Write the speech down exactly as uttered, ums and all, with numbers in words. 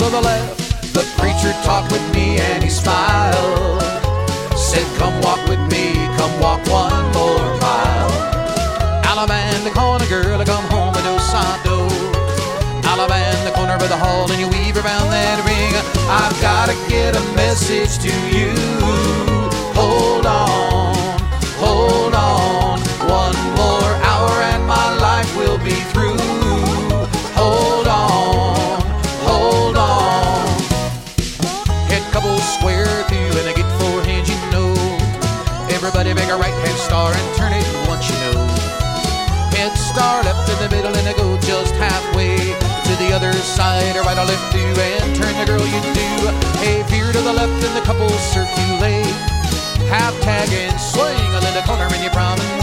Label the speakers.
Speaker 1: to the left. The preacher talked with me and he smiled. Said, come walk with me, come walk one more mile. Alabama, the corner girl, I come home with no sando. Alabama, the corner of the hall, and you weave around that ring. I've gotta get a message to you. Hold on, hold on. One more hour and my life will be through. Hold on, hold on. Head couple square through and I get four hands, you know. Everybody make a right hand star and turn it once, you know. Head star left in the middle and I go just halfway to the other side, or right or left do, and turn the girl you do. Hey, veer to the left and the couple circulate. Half tag and swing a little corner and you promenade.